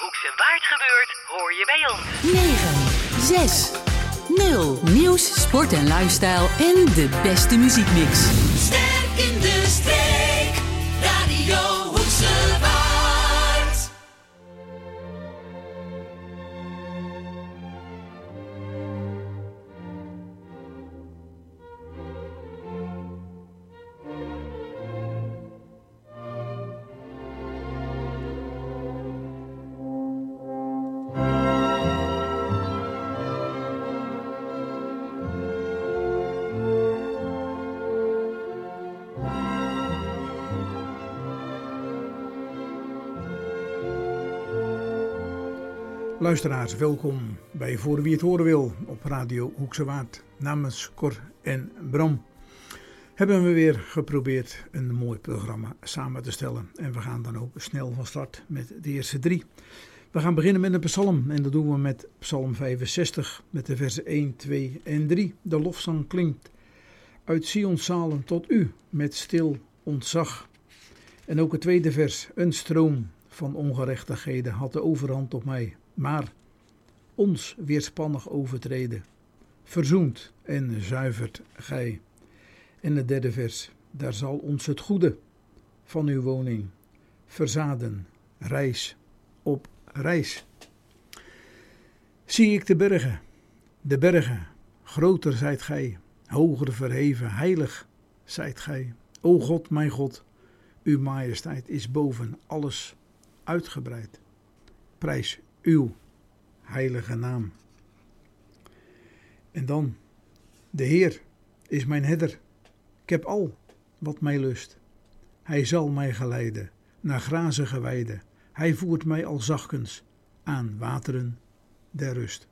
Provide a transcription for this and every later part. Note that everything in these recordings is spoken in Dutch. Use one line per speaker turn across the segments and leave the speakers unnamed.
Hoekse Waard gebeurt, hoor je bij ons.
9, 6, 0. Nieuws, sport en lifestyle en de beste muziekmix.
Sterk in de streek, Radio Hoekse Waard.
Luisteraars, welkom bij Voor Wie Het Horen Wil op Radio Hoekse Waard. Namens Cor en Bram hebben we weer geprobeerd een mooi programma samen te stellen. En we gaan dan ook snel van start met de eerste 3. We gaan beginnen met een psalm en dat doen we met psalm 65 met de versen 1, 2 en 3. De lofzang klinkt uit Sions zalen tot u met stil ontzag. En ook het tweede vers, een stroom van ongerechtigheden had de overhand op mij. Maar ons weerspannig overtreden, verzoent en zuivert gij. En het derde vers, daar zal ons het goede van uw woning verzaden, reis op reis. Zie ik de bergen, groter zijt gij, hoger verheven, heilig zijt gij. O God, mijn God, uw majesteit is boven alles uitgebreid. Prijs uw heilige naam. En dan, de Heer is mijn herder. Ik heb al wat mij lust. Hij zal mij geleiden naar grazige weiden. Hij voert mij al zachtkens aan wateren der rust.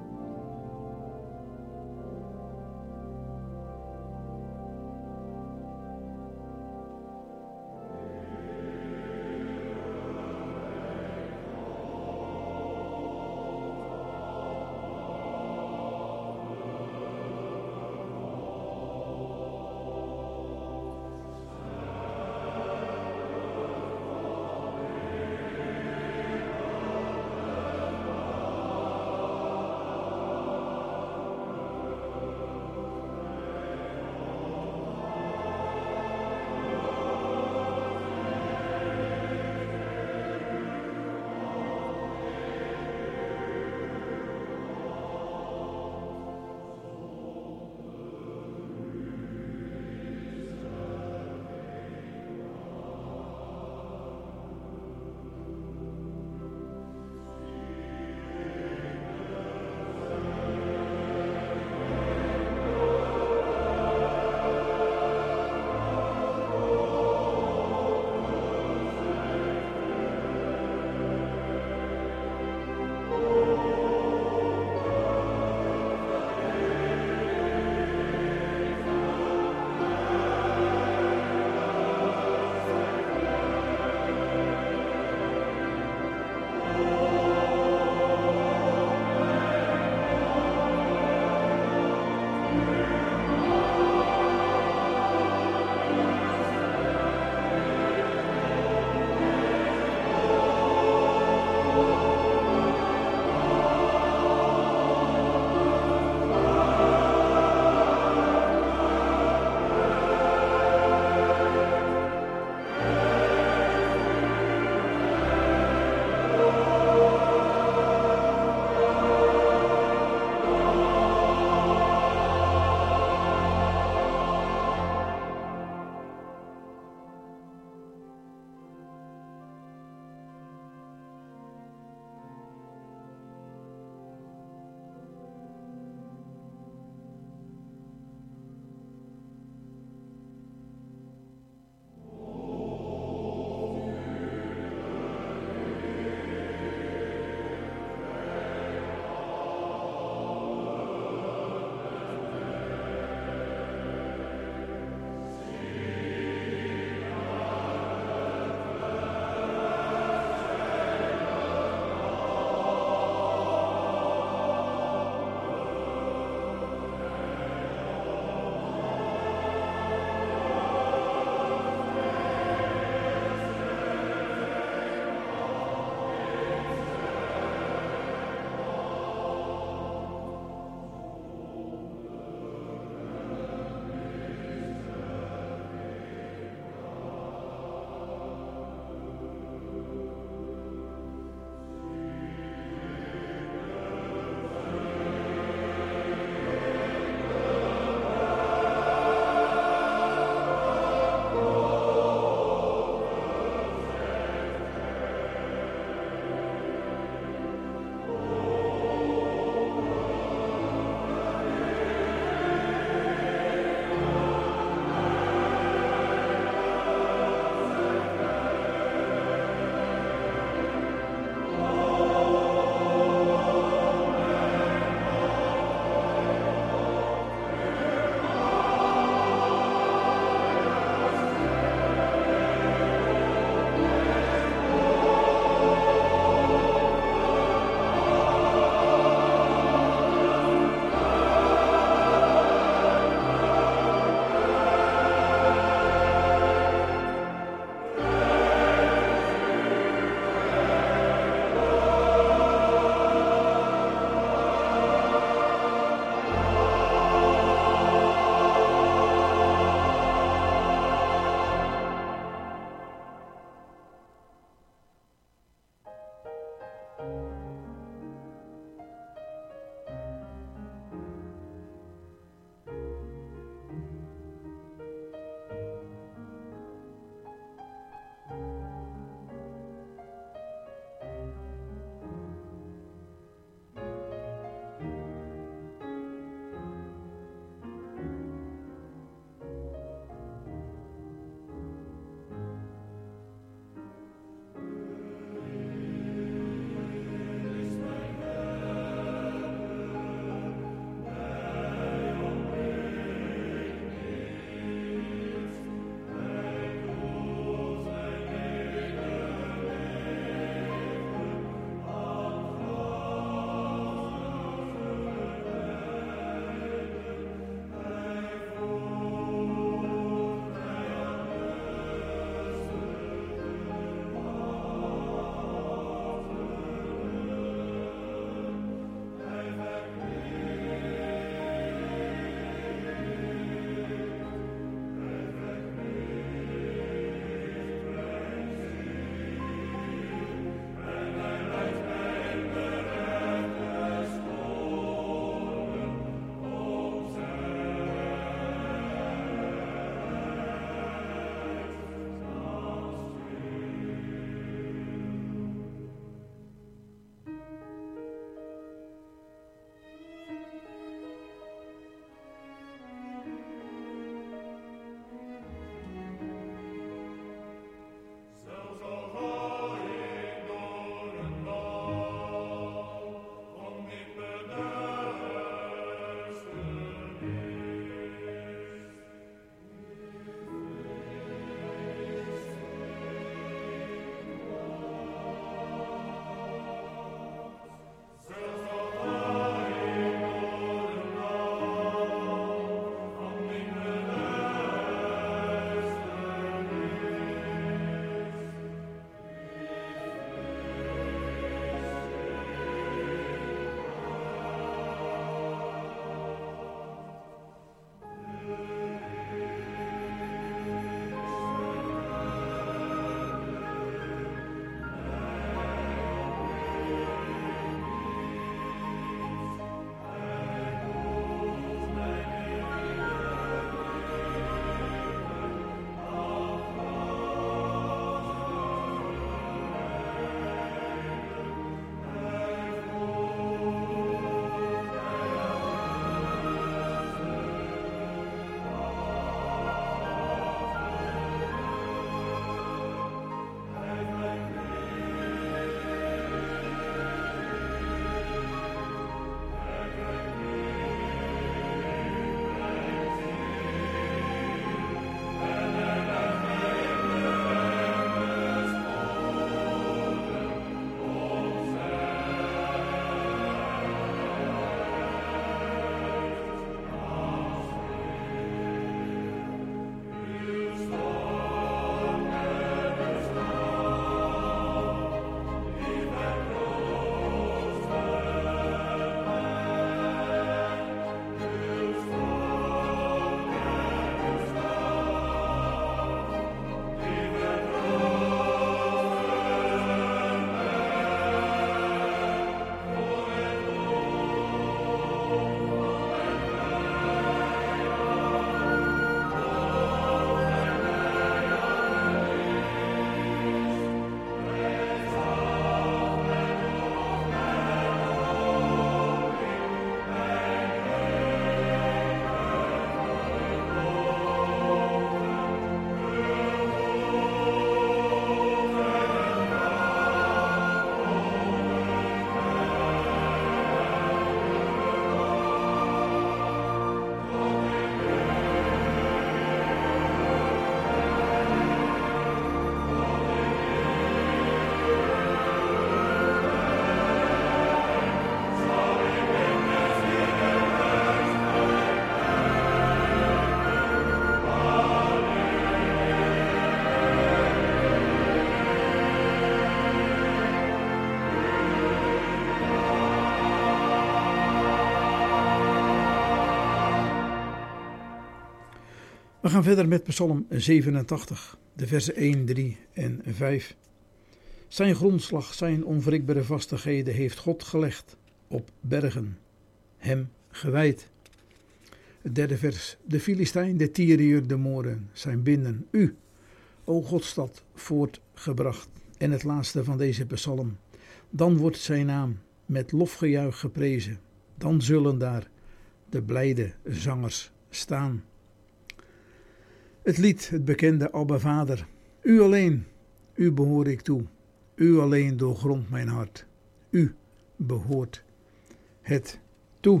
We gaan verder met Psalm 87, de versen 1, 3 en 5. Zijn grondslag, zijn onwrikbare vastigheden heeft God gelegd op bergen, hem gewijd. Het derde vers. De Filistijn, de Tyriër, de Mooren zijn binnen u, o Godstad, voortgebracht. En het laatste van deze psalm. Dan wordt zijn naam met lofgejuich geprezen. Dan zullen daar de blijde zangers staan. Het lied, het bekende Abba Vader. U alleen, u behoor ik toe. U alleen doorgrondt mijn hart. U behoort het toe.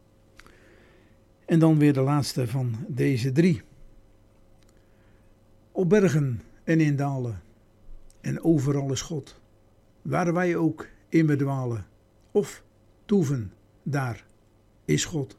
En dan weer de laatste van deze 3. Op bergen en in dalen en overal is God. Waar wij ook in bedwalen of toeven, daar is God.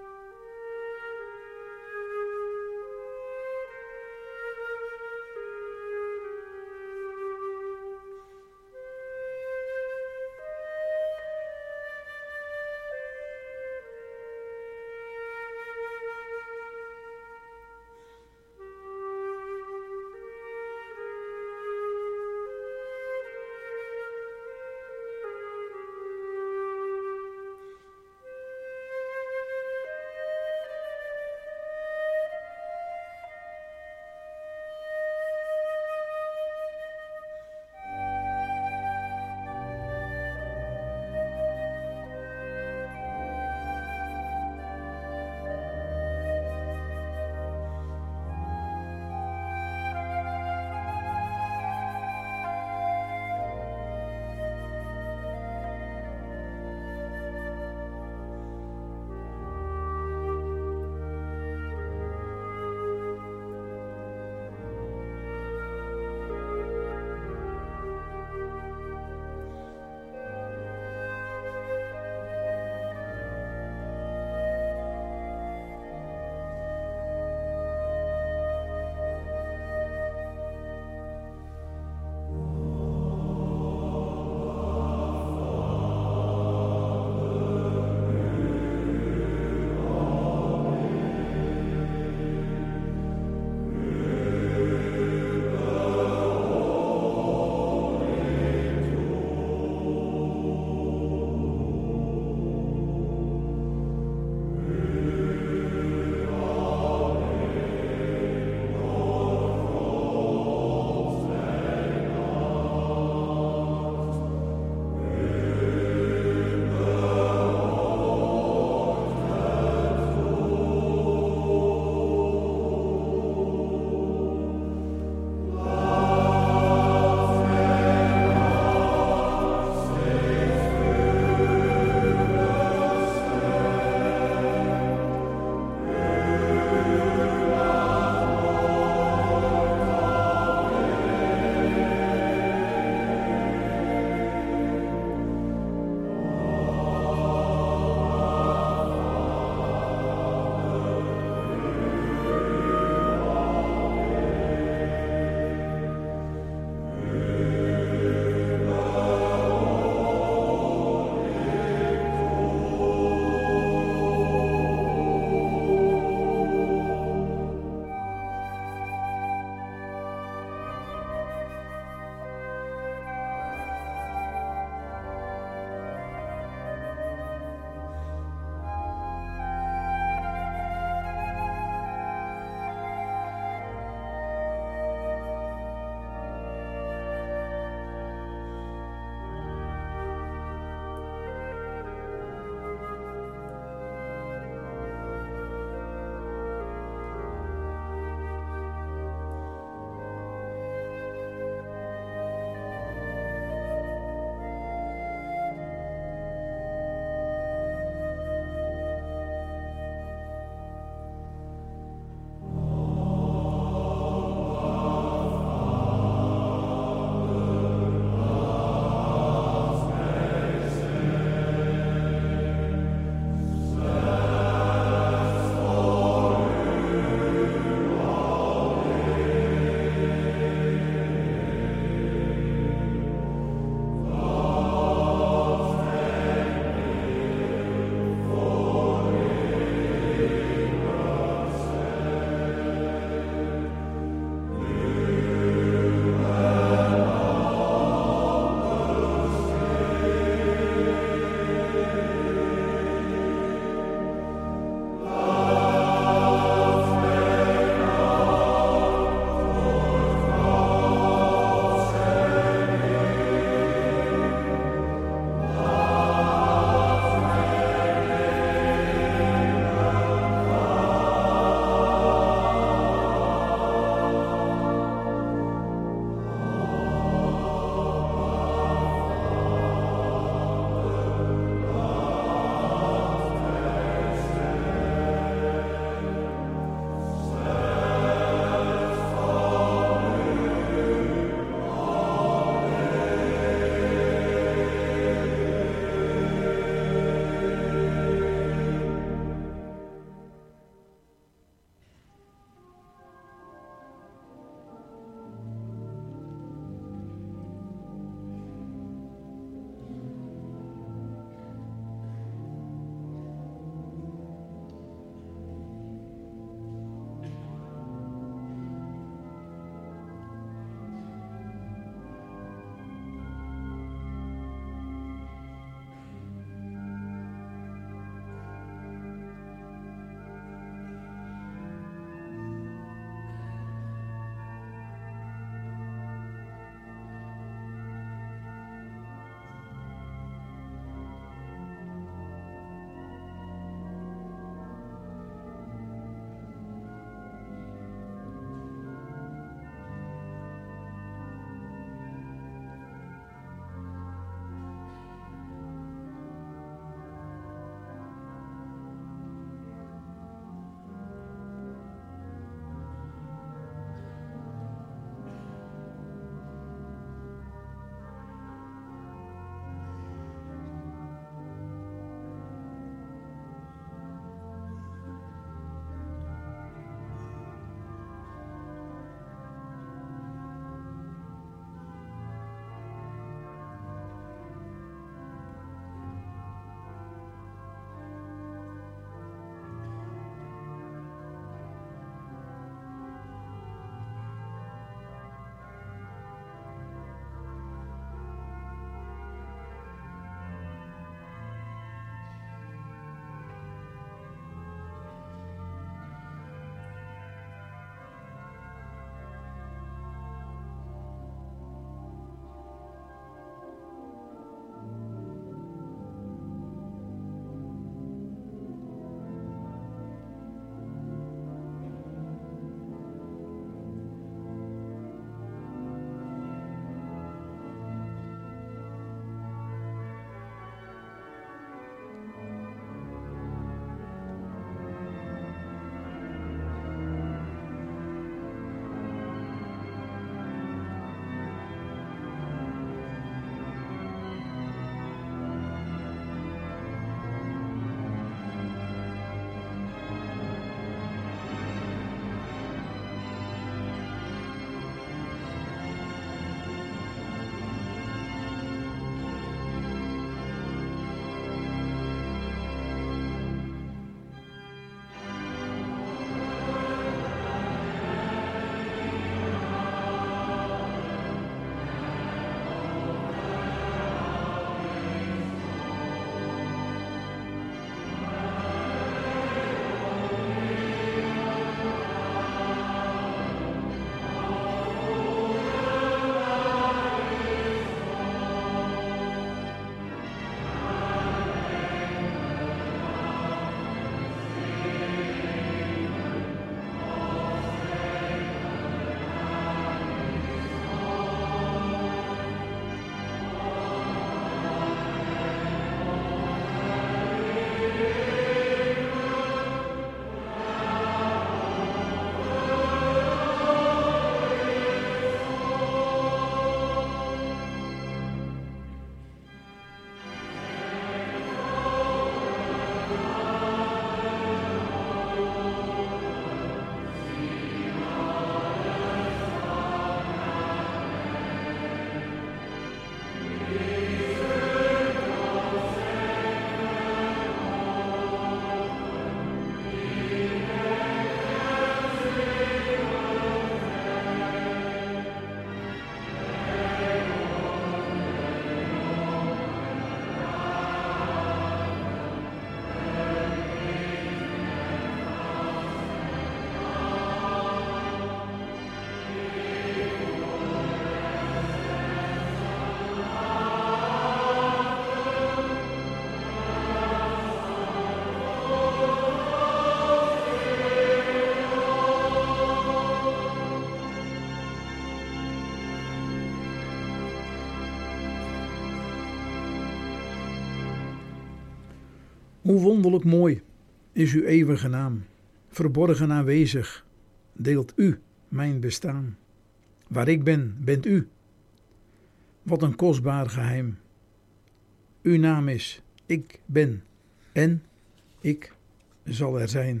Hoe wonderlijk mooi is uw eeuwige naam, verborgen aanwezig, deelt u mijn bestaan. Waar ik ben, bent u. Wat een kostbaar geheim. Uw naam is, ik ben en ik zal er zijn.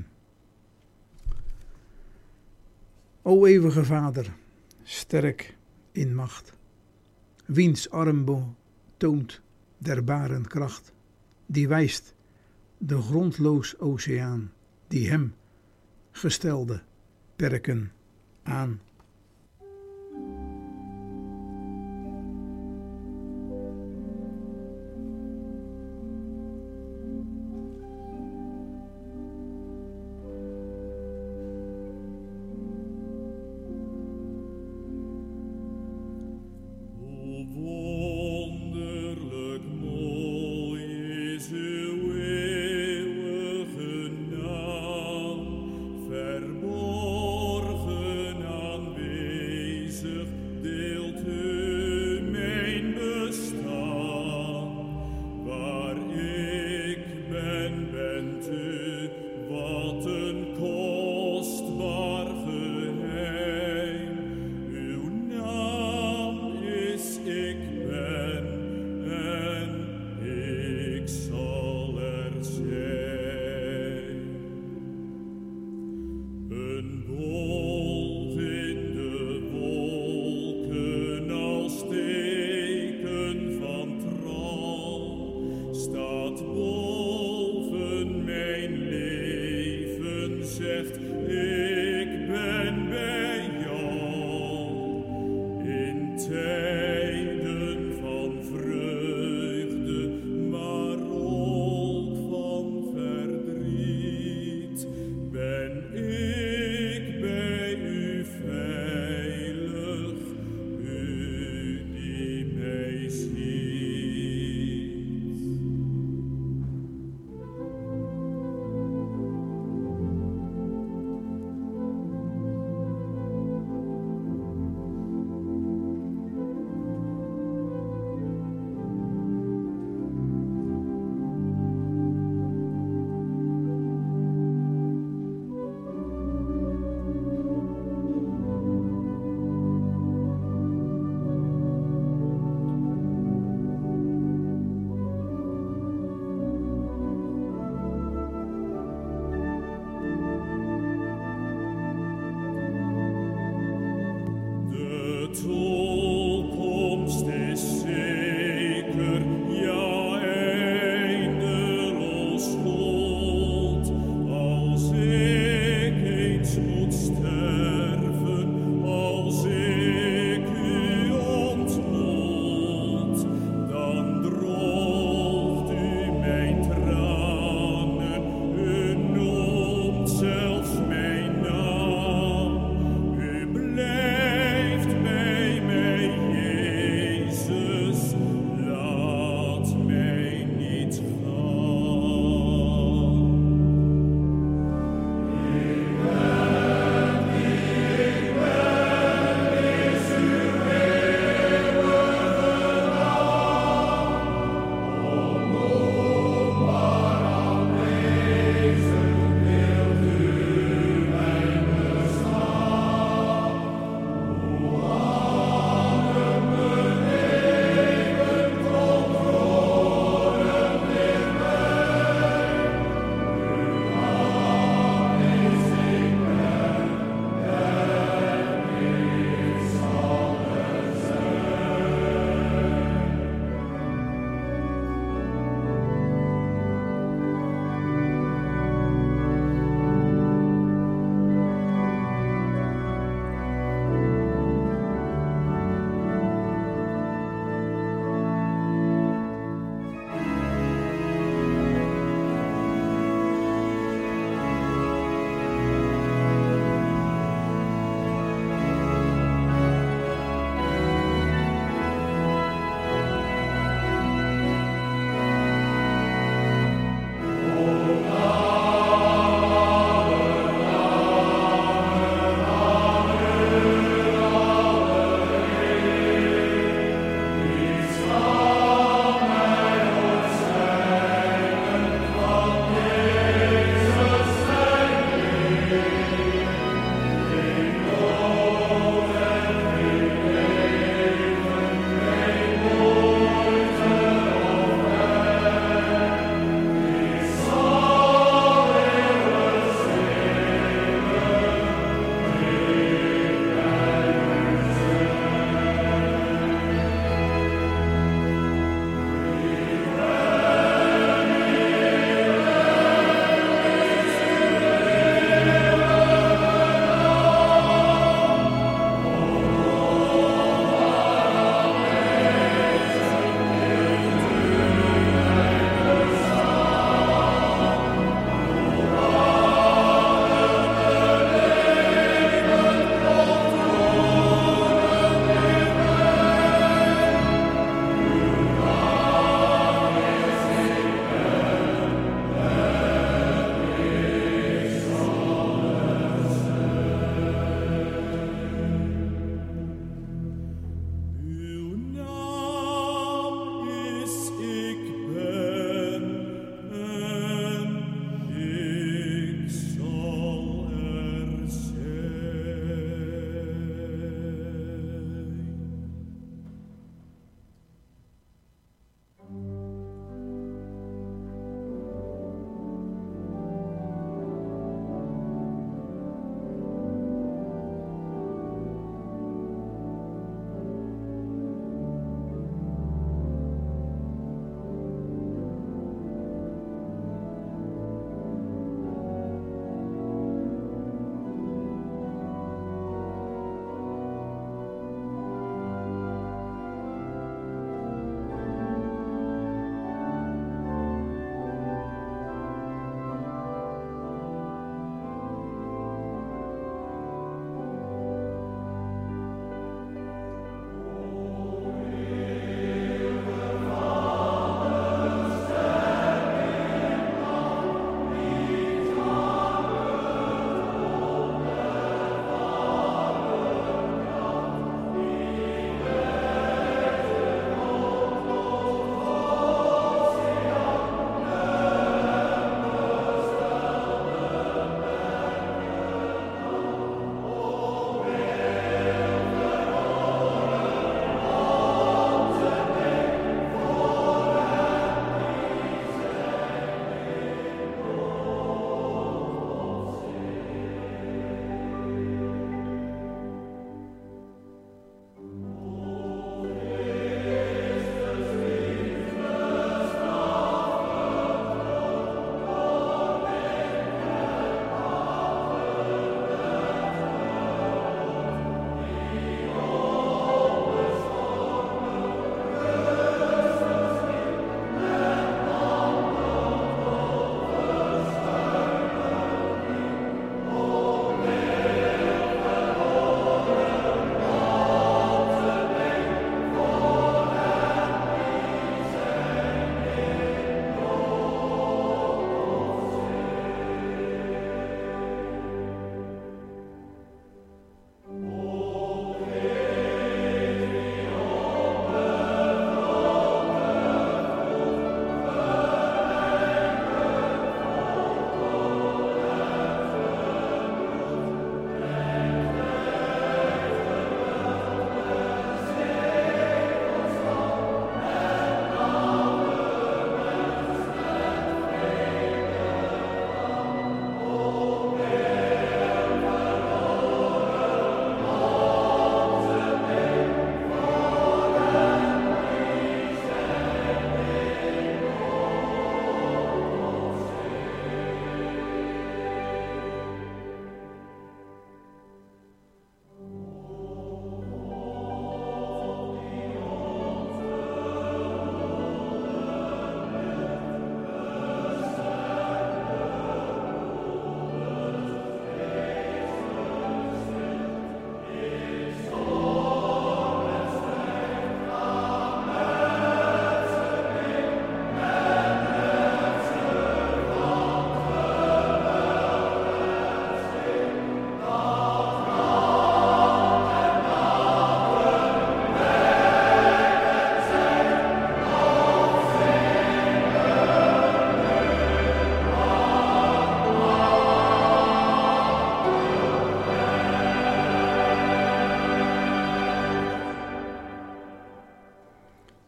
O eeuwige Vader, sterk in macht, wiens arm toont der baren kracht, die wijst de grondloos oceaan, die hem gestelde perken aan.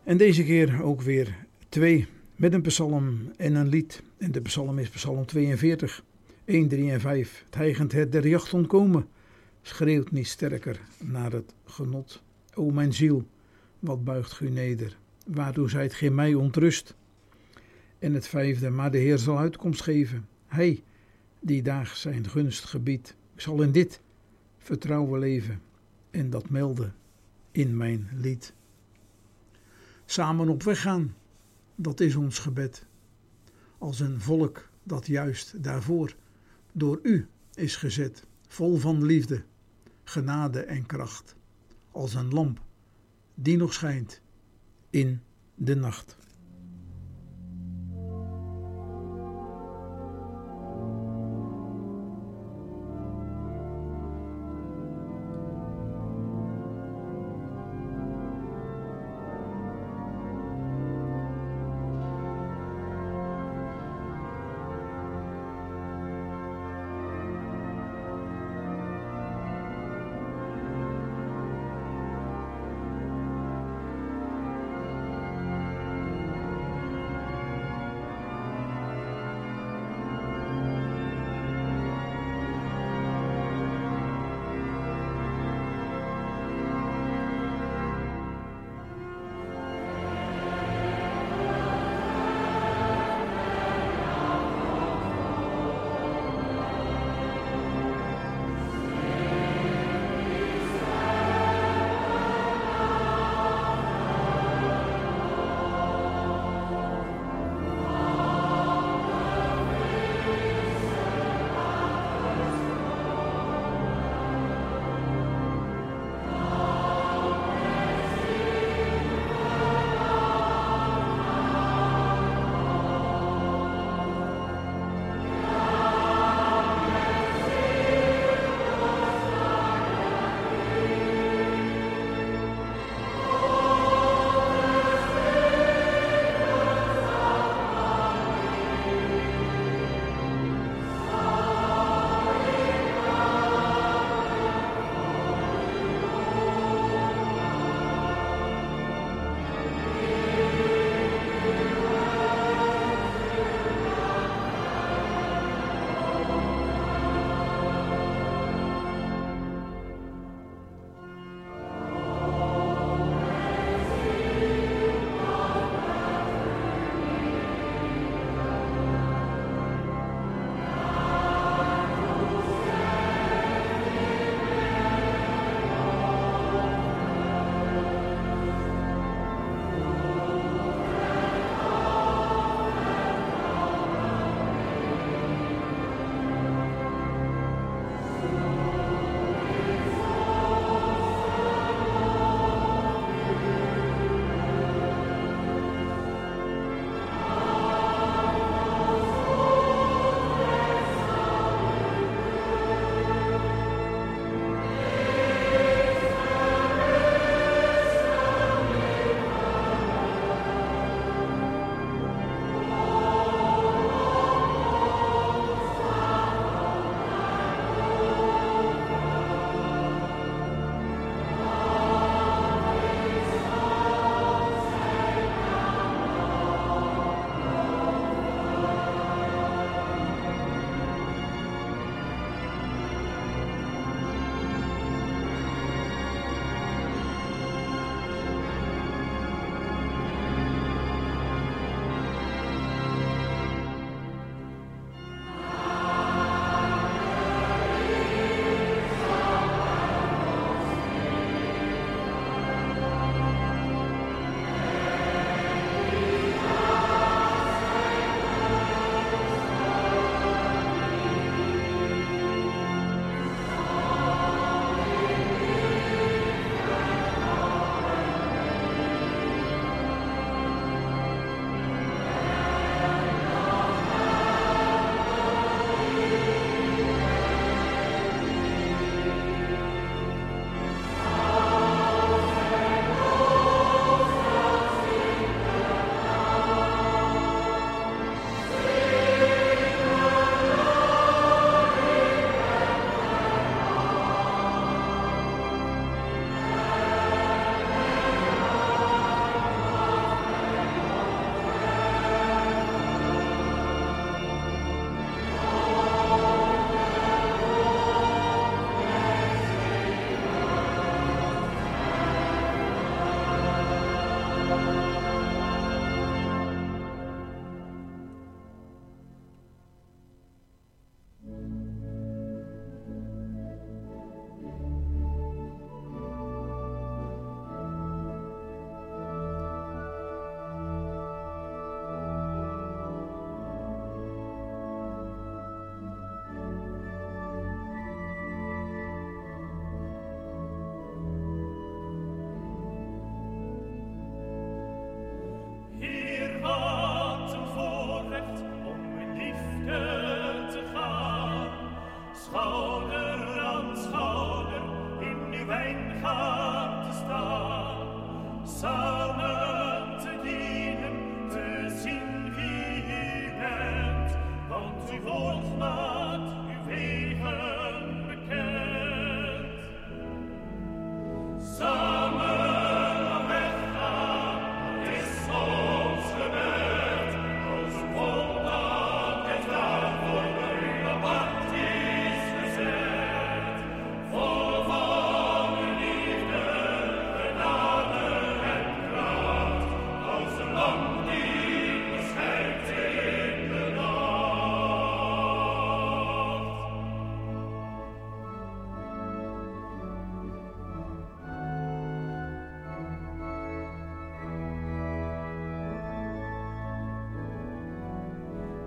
En deze keer ook weer 2 met een psalm en een lied. En de psalm is psalm 42, 1, 3 en 5. Het heigend het der jacht ontkomen, schreeuwt niet sterker naar het genot. O mijn ziel, wat buigt u neder, waartoe zijt gij mij ontrust? En het 5e, maar de Heer zal uitkomst geven, hij die daag zijn gunst gebiedt. Ik zal in dit vertrouwen leven en dat melden in mijn lied. Samen op weg gaan, dat is ons gebed. Als een volk dat juist daarvoor door u is gezet, vol van liefde, genade en kracht. Als een lamp die nog schijnt in de nacht.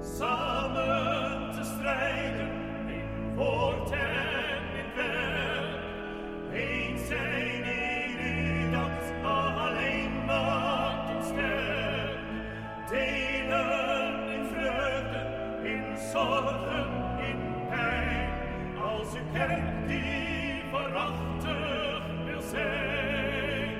samen te strijden in woord en in werk. Eens zijn in u dat alleen maakt ons sterk. Delen in vreugde, in zorgen, in pijn. Als een kerk die waarachtig wil zijn.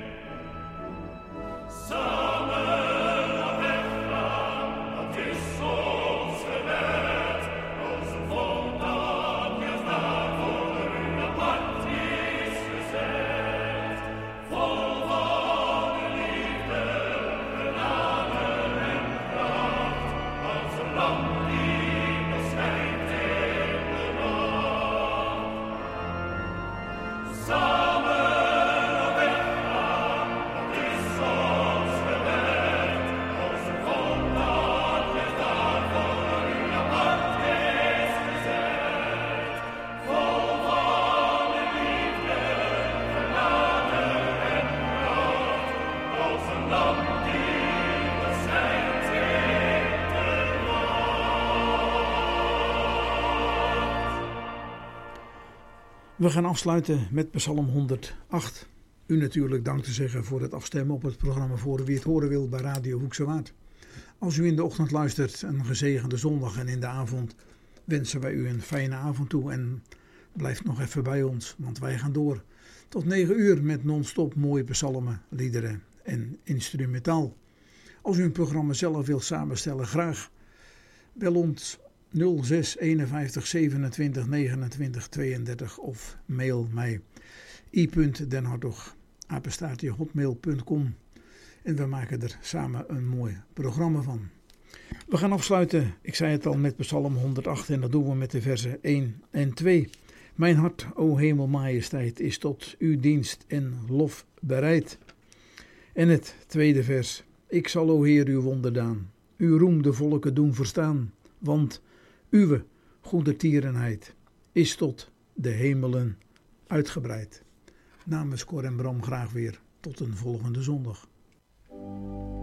Samen op weg gaan, dat is ons gebed. Als een volk dat juist daarvoor u apart is gezet. Vol van de liefde, genade en kracht. Als een lamp die nog schijnt in de nacht. Samen op weg gaan, dat is ons gebed. Als een volk dat juist daarvoor u apart is gezet. Vol van de liefde, genade en kracht. Als een lamp die nog schijnt in de nacht.
We gaan afsluiten met Psalm 108. U natuurlijk dank te zeggen voor het afstemmen op het programma Voor wie het horen wil bij Radio Hoekse Waard. Als u in de ochtend luistert, een gezegende zondag en in de avond wensen wij u een fijne avond toe. En blijf nog even bij ons, want wij gaan door tot 9 uur met non-stop mooie psalmen, liederen en instrumentaal. Als u een programma zelf wilt samenstellen, graag bel ons 06 51 27 29 32 of mail mij i.denhartog@hotmail.com en we maken er samen een mooi programma van. We gaan afsluiten, ik zei het al, met Psalm 108 en dat doen we met de versen 1 en 2. Mijn hart, o hemelmajesteit, is tot uw dienst en lof bereid. En het tweede vers, ik zal, o Heer, uw wonderdaan, uw roem de volken doen verstaan, want uw goedertierenheid is tot de hemelen uitgebreid. Namens Cor en Bram graag weer tot een volgende zondag.